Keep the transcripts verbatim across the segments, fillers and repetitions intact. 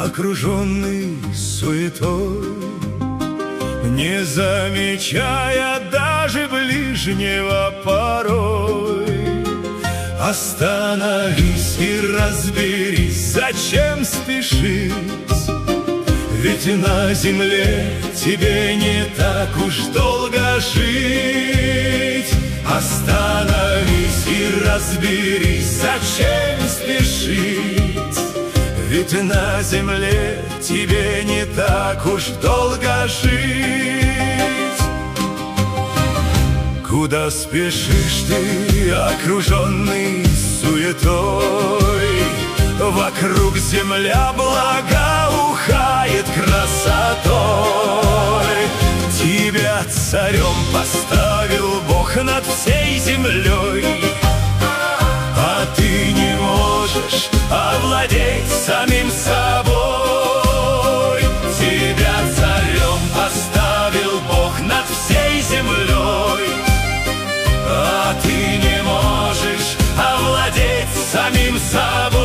окруженный суетой, не замечая даже ближнего порой. Остановись и разберись, зачем спешить, ведь на земле тебе не так уж долго жить. Остановись и разберись, зачем спешить, ведь на земле тебе не так уж долго жить. Куда спешишь ты, окруженный суетой? Вокруг земля благоухает красотой. Тебя царем поставил Бог над всей землей, а ты не можешь овладеть самим собой. Тебя царем поставил Бог над всей землей, а ты не можешь овладеть самим собой.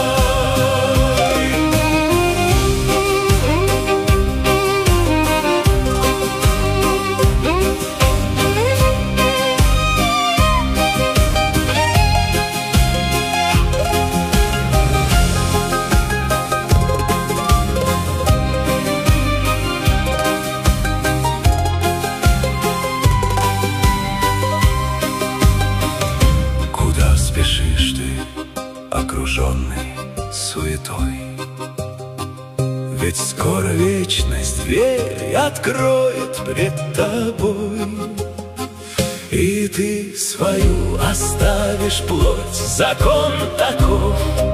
Спешишь ты, окруженный суетой? Ведь скоро вечность дверь откроет пред тобой, и ты свою оставишь плоть, закон таков.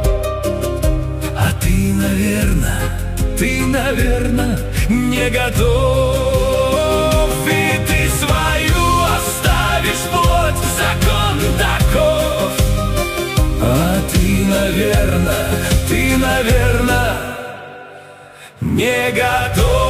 А ты, наверное, ты, наверное, не готов. И ты свою оставишь плоть, закон таков. А ты, наверное, ты, наверное, не готов.